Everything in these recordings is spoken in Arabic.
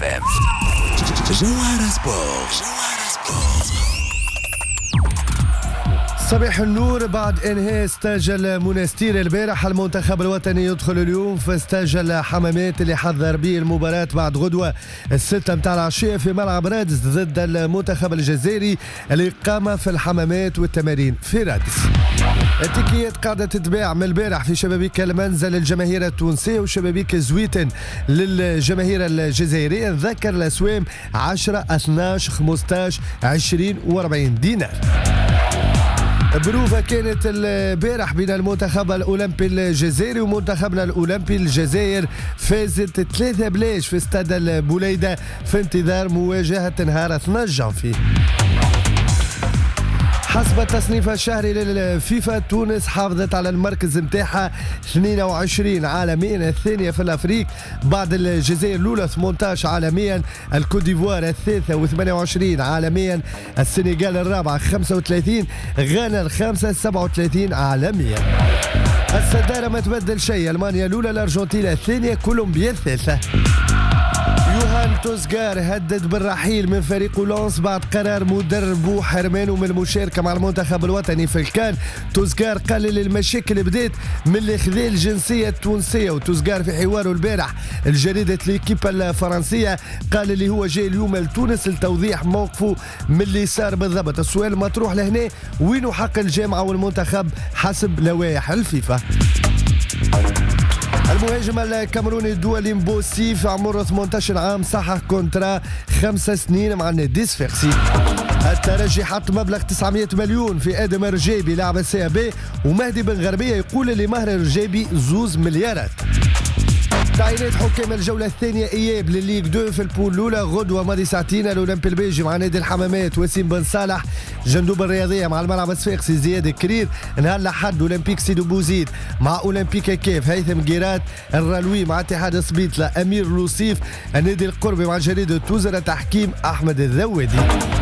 اف ام. جوهرة سبورت. صباح النور. بعد انهاء ستاج المونستير البارح، المنتخب الوطني يدخل اليوم في ستاج الحمامات اللي حضر به المباراة بعد غدوة 6 متاع العشية في ملعب رادس ضد المنتخب الجزائري اللي قام في الحمامات والتمارين في رادس. التيكيات قاعدة تتباع من البارح في شبابيك المنزل الجماهير التونسية وشبابيك زويتن للجماهير الجزائرية. ذكر الأسوام 10 12 15 20 و40 دينار. بروفة كانت البارح بين المنتخب الأولمبي الجزائري ومنتخبنا الأولمبي الجزائر. فازت 3 بلاش في استاد البوليدة في انتظار مواجهة نهار 12 جانفي. حسب التصنيف الشهري للفيفا، تونس حافظت على المركز نتاعها 22 عالميا، الثانية في الأفريق بعد الجزائر الأولى 18 عالميا، الكوت ديفوار الثالثة و28 عالميا، السنغال الرابعة 35، غانا الخامسة 37 عالميا. الصدارة ما تبدل شيء، ألمانيا الأولى، الأرجنتين الثانية، كولومبيا الثالثة. يوهان توزغار هدد بالرحيل من فريق لانس بعد قرار مدربه حرمانه من المشاركة مع المنتخب الوطني في الكان. توزغار قال المشاكل بدات من اللي خذا الجنسية التونسية. وتوزغار في حواره البارح الجريدة ليكيب الفرنسية قال اللي هو جاي اليوم لتونس لتوضيح موقفه من اللي صار بالضبط. السؤال مطروح لهنا، وينه حق الجامعة والمنتخب حسب لوائح الفيفا؟ المهاجم الكاميروني دولي مبوسي في عمره 18 عام صحح كونترا 5 سنين مع النادي الصفاقسي. الترجي حط مبلغ 900 مليون في ادم رجيبي لاعب السي بي، ومهدي بن غربيه يقول اللي مهر رجيبي 2 مليارات. تعيينات حكام الجولة الثانية إياب للليغ 2 في البول الأولى. غدوة ماضي ساعتين الأولمبي البيجي مع نادي الحمامات وسيم بن صالح. جندوب الرياضية مع الملعب الصفاقسي زياد كرير. نهار الأحد أولمبيك سيدو بوزيد مع أولمبيك كيف هيثم جيرات. الرلوي مع اتحاد سبيطلة أمير لوصيف. النادي القربي مع جريدة وزراء تحكيم أحمد الذوادي.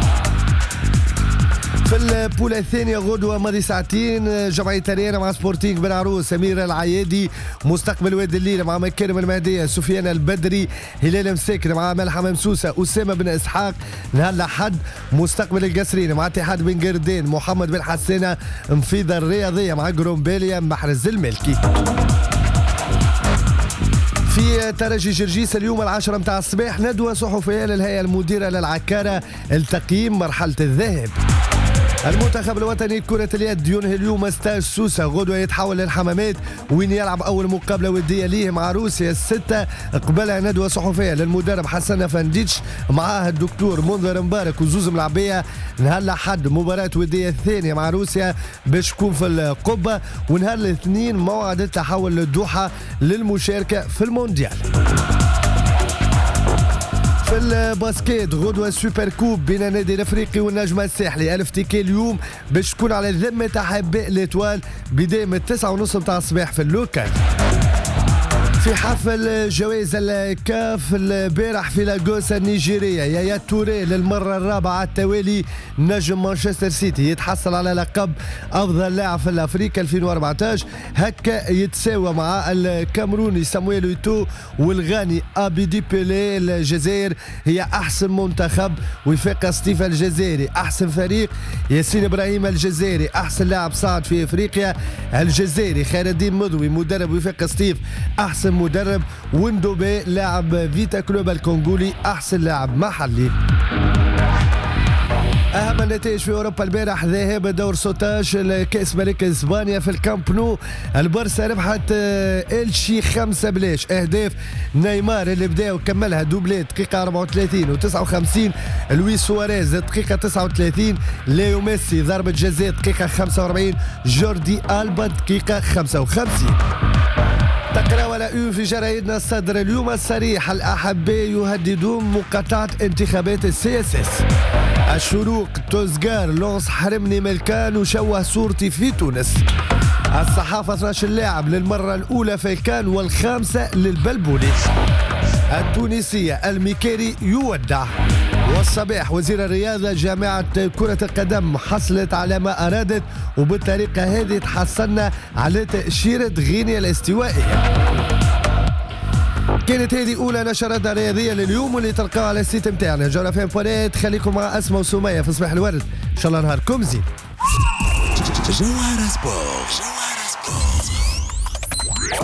في البولة الثانية غدوة ماضي ساعتين جمعية ريانا مع سبورتينغ بن عروس. أمير العيادي. مستقبل وادي الليل مع مكارم المهدية سفيان البدري. هلال مساكن مع ملحمة مسوسة أسامة بن إسحاق. نهار الأحد مستقبل القصرين مع اتحاد بن قردين محمد بن حسانة. مفيدة الرياضية مع جرومبيليا محرز الملكي. في ترجي جرجيس اليوم 10 متاع الصباح ندوة صحفية للهيئة المديرة للعكارة لتقييم مرحلة الذهب. المنتخب الوطني لكرة اليد ينهي اليوم ستاج سوسة. غدوة يتحول للحمامات وين يلعب أول مقابلة ودية ليه مع روسيا 6. قبلها ندوة صحفية للمدرب حسن فانديتش معاه الدكتور منذر مبارك وزوز ملعبية. نهار الأحد مباراة ودية الثانية مع روسيا باش تكون في القبة. ونهار الاثنين موعد التحول للدوحة للمشاركة في المونديال. في الباسكيت غدوة سوبر كوب بين النادي الافريقي والنجم الساحلي. 1000 تيكي اليوم باش تكون على ذمة احباء الاتوال بداية من 9:30 متاع الصباح في اللوكال. في حفل جوائز الكاف البارح في لاغوس النيجيرية، يايا توري للمرة الرابعة على التوالي نجم مانشستر سيتي يتحصل على لقب أفضل لاعب في الأفريقيا 2014. هكا يتساوى مع الكامروني سامويل ايتو والغاني أبيدي بيلي. الجزائر هي أحسن منتخب وفاق ستيف الجزائري أحسن فريق. ياسين إبراهيم الجزائري أحسن لاعب صعد في أفريقيا. الجزائري خير الدين مضوي مدرب وفاق ستيف أحسن مدرب. وندوبي لاعب فيتا كلوب الكونغولي أحسن لاعب محلي. أهم النتائج في أوروبا البارح: ذهاب دور 16 لكأس ملك إسبانيا في الكامب نو. البارسا ربحت إلشي 5 بلاش. أهداف نيمار اللي بدا وكملها دوبلي دقيقة 34 و59. لويس سواريز دقيقة 39. ليو ميسي ضربة جزاء دقيقة 45. جوردي ألبا دقيقة 55. تقرا ولا في جرايدنا الصدر اليوم الصريح: الأحباء يهددون مقاطعة انتخابات السي اس اس. الشروق توزغار لونس حرمني ملكان وشوه صورتي في تونس. الصحافة 12 لاعب للمرة الأولى في الكان والخامسة للبلبولي. التونسية الميكيري يودع. والصباح وزير الرياضة جامعة كرة القدم حصلت على ما أرادت وبالطريقة هذه تحصلنا على تأشيرة غينيا الاستوائية. كانت هذه اولى نشراتنا الرياضيه لليوم واللي تلقاوها على السيت نتاعنا جوله فين بونيت. خليكم مع اسماء وسميه في صباح الورد، ان شاء الله نهاركم زين. جوهرة سبورت.